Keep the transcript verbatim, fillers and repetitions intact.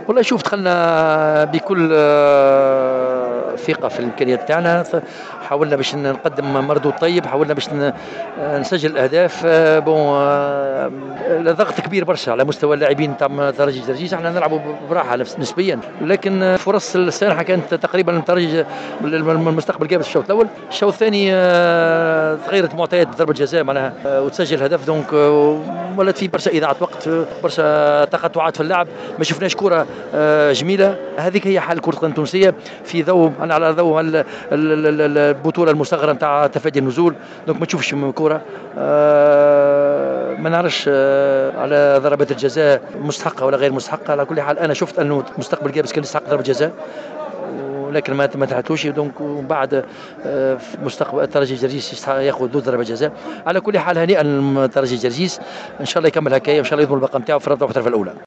والله شوف دخلنا بكل آه، ثقة في الإمكانيات تاعنا. حاولنا باش نقدم مردود طيب، حاولنا باش ن- آه، نسجل الأهداف. آه، بون آه، ضغط كبير برشا على مستوى اللاعبين تاع ترجي جرجيس. احنا نلعبوا براحة نفس- نسبيا، لكن آه، فرص السانحة كانت تقريبا ترجي المستقبل جاب في الشوط الأول. الشوط الثاني آه، تغيرت معطيات ضربة جزاء معناها، آه، وتسجل هدف. دونك آه، ولات في برشا إضاعة وقت، آه، برشا تقطعات في اللعب. ما شفناش كرة آه، جميلة. هذيك هي حال كرة القدم التونسية في ضوء، أنا على ضوء ال- ال- ال- البطولة المصغرة نتاع تفادي النزول. دونك ما تشوفش كرة. آه، ما نعرفش آه، على ضربات الجزاء مستحقة ولا غير مستحقة. على كل حال أنا شفت أنه مستقبل جابس كان يستحق ضربة جزاء، ولكن ما ما تحتوش. دونك ومن بعد آه، في مستقبل الترجي جرجيس يستحق ياخذ ذو ضربة جزاء. على كل حال هنيئا للترجي جرجيس، ان شاء الله يكمل هكايا، ان شاء الله يضمن البقاء نتاعو في الرابطة المحترفة الأولى.